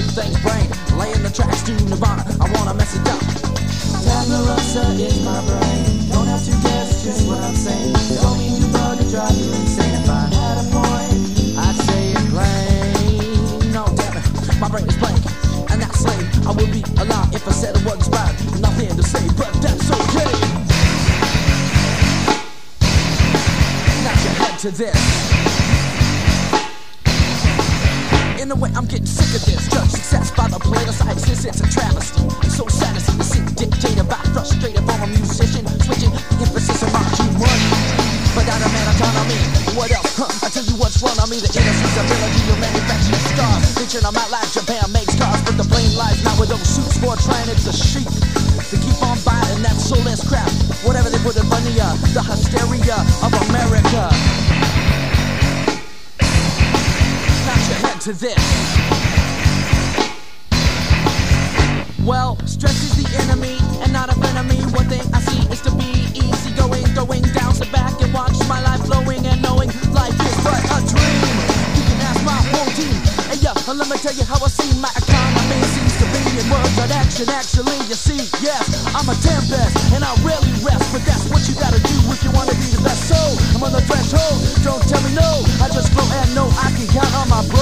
everything's brain. Laying the tracks to Nirvana, I wanna mess it up. Tabula rasa is my brain. Don't have to guess just what I'm saying. Don't mean to bug and drive you insane. If I had a point, I'd say it plain. No, damn it, my brain is blank, and that's lame. I would be a lie if I said it wasn't inspired. Nothing to say, but that's okay. Nod your head to this. In a way, I'm getting sick of this. Judge success by the politicized. It's a travesty. It's so sad to see the city dictated by frustrated former musician, switching the emphasis around too much. But out of man autonomy, what else? I tell you what's wrong on me. The innocence ability to manufacture scars. Picturing I'm out like Japan makes cars, but the blame lies not with those suits for trying. It's a sheep. They keep on buying that soulless crap. Whatever they put in money, the hysteria of America. To this. Well, stress is the enemy and not a enemy. One thing I see is to be easy going, throwing down, sit back and watch my life flowing and knowing life is but a dream. You can ask my whole team. Hey, yeah, let me tell you how I see my economy seems to be in words and action. Actually, you see, yes, I'm a tempest and I rarely rest, but that's what you gotta do if you wanna be the best. So I'm on the threshold. Don't tell me no. I just flow and know I can count on my bro.